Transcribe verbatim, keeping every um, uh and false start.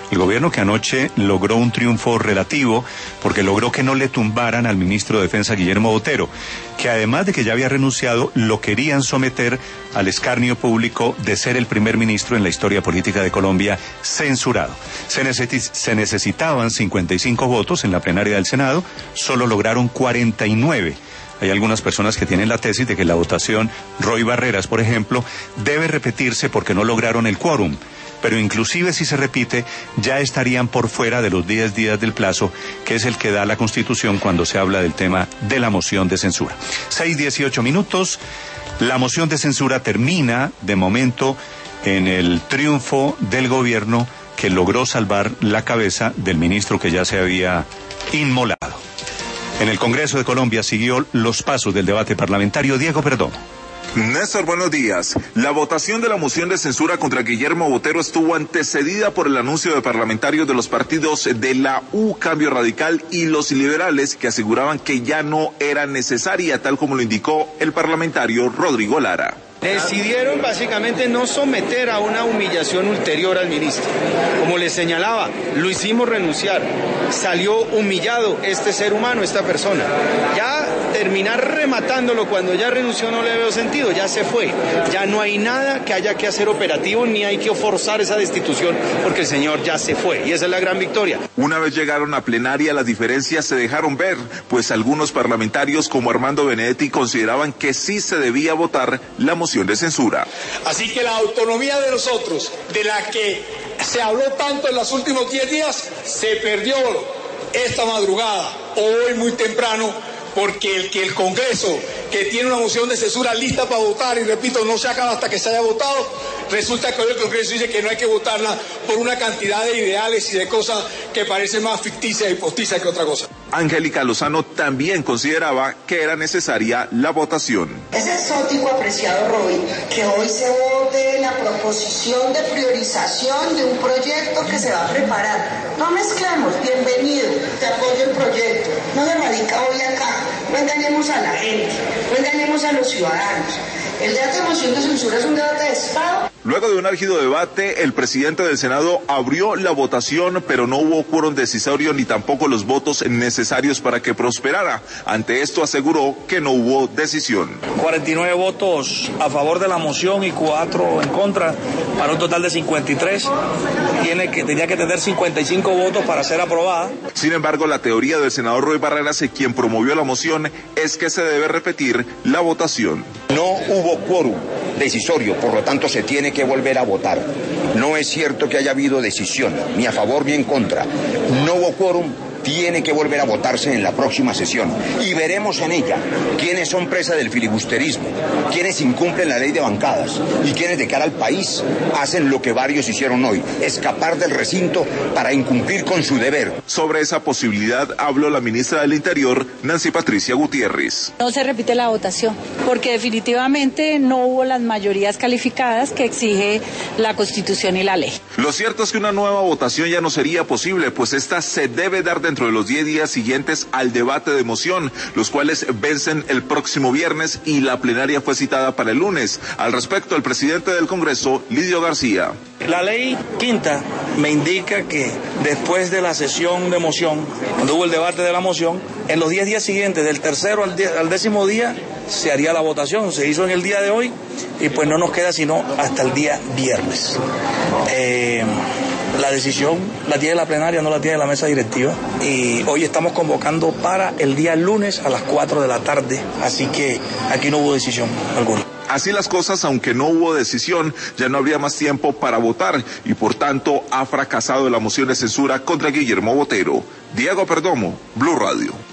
El gobierno que anoche logró un triunfo relativo porque logró que no le tumbaran al ministro de Defensa Guillermo Botero, que además de que ya había renunciado, lo querían someter al escarnio público de ser el primer ministro en la historia política de Colombia censurado. Se, necesi- se necesitaban cincuenta y cinco votos en la plenaria del Senado, solo lograron cuarenta y nueve. Hay algunas personas que tienen la tesis de que la votación, Roy Barreras, por ejemplo, debe repetirse porque no lograron el quórum. Pero inclusive si se repite, ya estarían por fuera de los diez días del plazo, que es el que da la Constitución cuando se habla del tema de la moción de censura. seis dieciocho minutos, la moción de censura termina, de momento, en el triunfo del gobierno que logró salvar la cabeza del ministro que ya se había inmolado. En el Congreso de Colombia siguió los pasos del debate parlamentario. Diego Perdomo. Néstor, buenos días. La votación de la moción de censura contra Guillermo Botero estuvo antecedida por el anuncio de parlamentarios de los partidos de la U, Cambio Radical y los liberales, que aseguraban que ya no era necesaria, tal como lo indicó el parlamentario Rodrigo Lara. Decidieron básicamente no someter a una humillación ulterior al ministro. Como les señalaba, lo hicimos renunciar. Salió humillado este ser humano, esta persona. Ya terminar rematándolo cuando ya renunció no le veo sentido, ya se fue. Ya no hay nada que haya que hacer operativo ni hay que forzar esa destitución porque el señor ya se fue y esa es la gran victoria. Una vez llegaron a plenaria, las diferencias se dejaron ver, pues algunos parlamentarios como Armando Benedetti consideraban que sí se debía votar la moción de censura. Así que la autonomía de nosotros, de la que se habló tanto en los últimos diez días, se perdió esta madrugada, hoy muy temprano, porque el que el Congreso, que tiene una moción de censura lista para votar, y repito, no se acaba hasta que se haya votado, resulta que hoy el Congreso dice que no hay que votarla por una cantidad de ideales y de cosas que parecen más ficticias y postizas que otra cosa. Angélica Lozano también consideraba que era necesaria la votación. Es exótico, apreciado Roy, que hoy se vote la proposición de priorización de un proyecto que se va a preparar. No mezclamos, bienvenido, te apoyo el proyecto. No se radica hoy acá, no engañemos a la gente, no engañemos a los ciudadanos. El debate de moción de censura es un debate de Estado. Luego de un álgido debate, el presidente del Senado abrió la votación, pero no hubo quórum decisorio ni tampoco los votos necesarios para que prosperara. Ante esto aseguró que no hubo decisión. cuarenta y nueve votos a favor de la moción y cuatro en contra, para un total de cincuenta y tres. Tiene que, tenía que tener cincuenta y cinco votos para ser aprobada. Sin embargo, la teoría del senador Roy Barreras, quien promovió la moción, es que se debe repetir la votación. No hubo quórum decisorio, por lo tanto se tiene que volver a votar. No es cierto que haya habido decisión, ni a favor ni en contra. No hubo quórum, tiene que volver a votarse en la próxima sesión. Y veremos en ella quiénes son presa del filibusterismo, quiénes incumplen la ley de bancadas y quiénes de cara al país hacen lo que varios hicieron hoy, escapar del recinto para incumplir con su deber. Sobre esa posibilidad habló la ministra del Interior, Nancy Patricia Gutiérrez. No se repite la votación, porque definitivamente no hubo las mayorías calificadas que exige la Constitución y la ley. Lo cierto es que una nueva votación ya no sería posible, pues esta se debe dar dentro de los diez días siguientes al debate de moción, los cuales vencen el próximo viernes y la plenaria fue citada para el lunes. Al respecto, el presidente del Congreso, Lidio García. La ley quinta me indica que después de la sesión de moción, cuando hubo el debate de la moción, en los diez días siguientes, del tercero al, die- al décimo día, se haría la votación. Se hizo en el día de hoy y pues no nos queda sino hasta el día viernes. Eh, la decisión la tiene la plenaria, no la tiene la mesa directiva. Y hoy estamos convocando para el día lunes a las cuatro de la tarde, así que aquí no hubo decisión alguna. Así las cosas, aunque no hubo decisión, ya no habría más tiempo para votar y por tanto ha fracasado la moción de censura contra Guillermo Botero. Diego Perdomo, Blue Radio.